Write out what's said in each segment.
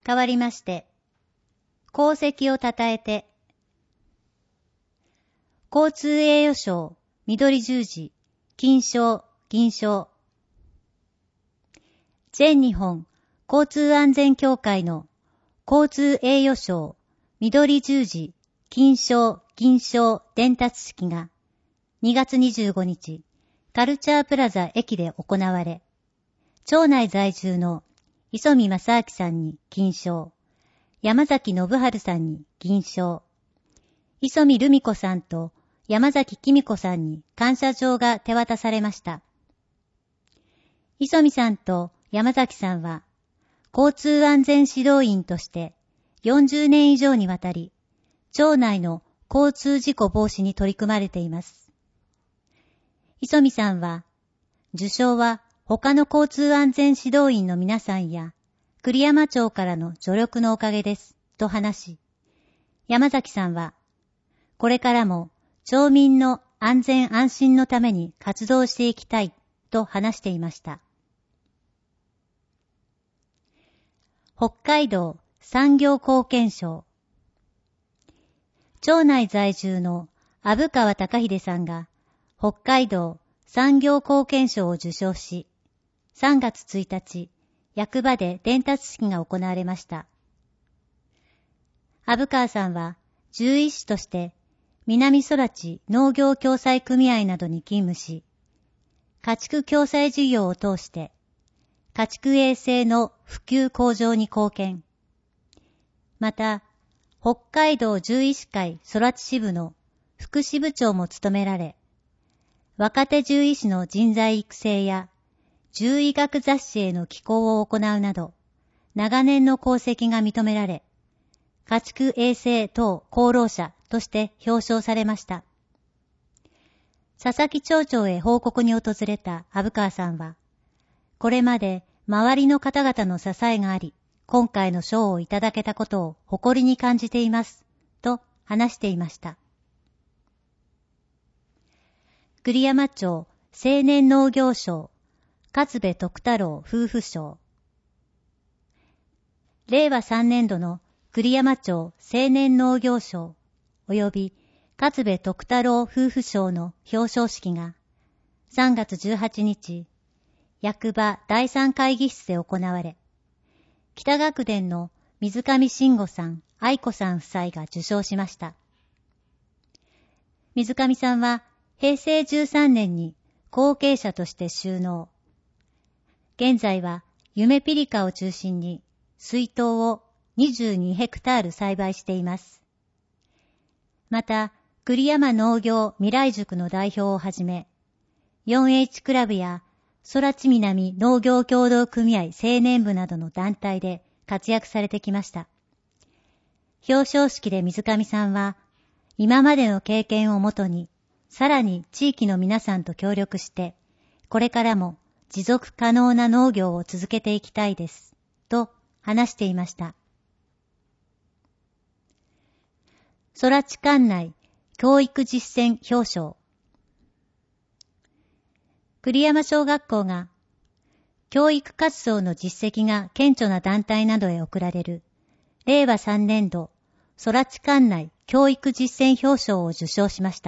代わりまして、功績を称えて、交通栄誉賞、緑十字、金賞、銀賞。全日本交通安全協会の交通栄誉賞、緑十字、金賞、銀賞伝達式が2月25日、カルチャープラザ駅で行われ、町内在住の磯見正明さんに金賞、山崎信春さんに銀賞、磯見留美子さんと山崎紀美子さんに感謝状が手渡されました。磯見さんと山崎さんは、交通安全指導員として40年以上にわたり、町内の交通事故防止に取り組まれています。磯見さんは、受賞は他の交通安全指導員の皆さんや、栗山町からの助力のおかげです、と話し、山崎さんは、これからも町民の安全安心のために活動していきたい、と話していました。北海道産業貢献賞。町内在住の虻川隆秀さんが北海道産業貢献賞を受賞し、3月1日、役場で伝達式が行われました。虻川さんは獣医師として南空知農業共済組合などに勤務し、家畜共済事業を通して家畜衛生の普及向上に貢献。また、北海道獣医師会空知支部の副支部長も務められ、若手獣医師の人材育成や獣医学雑誌への寄稿を行うなど、長年の功績が認められ、家畜衛生等功労者として表彰されました。佐々木町長へ報告に訪れた虻川さんは、これまで周りの方々の支えがあり、今回の賞をいただけたことを誇りに感じています、と話していました。栗山町青年農業賞、勝部徳太郎夫婦賞。令和3年度の栗山町青年農業賞及び勝部徳太郎夫婦賞の表彰式が3月18日、役場第3会議室で行われ、北学田の水上慎吾さん、愛子さん夫妻が受賞しました。水上さんは平成13年に後継者として就農。現在は夢ピリカを中心に水筒を22ヘクタール栽培しています。また、栗山農業未来塾の代表をはじめ、4H クラブや空知南農業協同組合青年部などの団体で活躍されてきました。表彰式で水上さんは、今までの経験をもとに、さらに地域の皆さんと協力して、これからも持続可能な農業を続けていきたいです、と話していました。空知管内教育実践表彰。栗山小学校が教育活動の実績が顕著な団体などへ贈られる令和3年度空知管内教育実践表彰を受賞しました。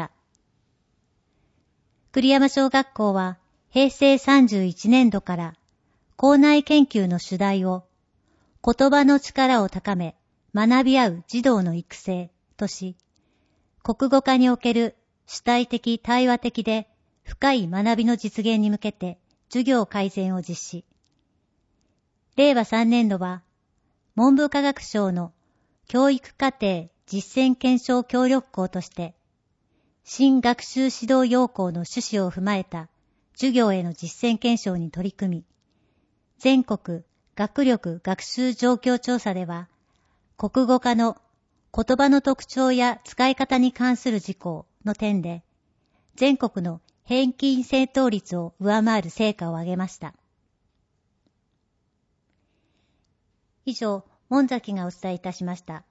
栗山小学校は平成31年度から校内研究の主題を言葉の力を高め学び合う児童の育成とし、国語科における主体的対話的で深い学びの実現に向けて授業改善を実施。令和3年度は文部科学省の教育課程実践検証協力校として新学習指導要項の趣旨を踏まえた授業への実践検証に取り組み、全国学力学習状況調査では国語科の言葉の特徴や使い方に関する事項の点で全国の平均正答率を上回る成果を上げました。以上、門崎がお伝えいたしました。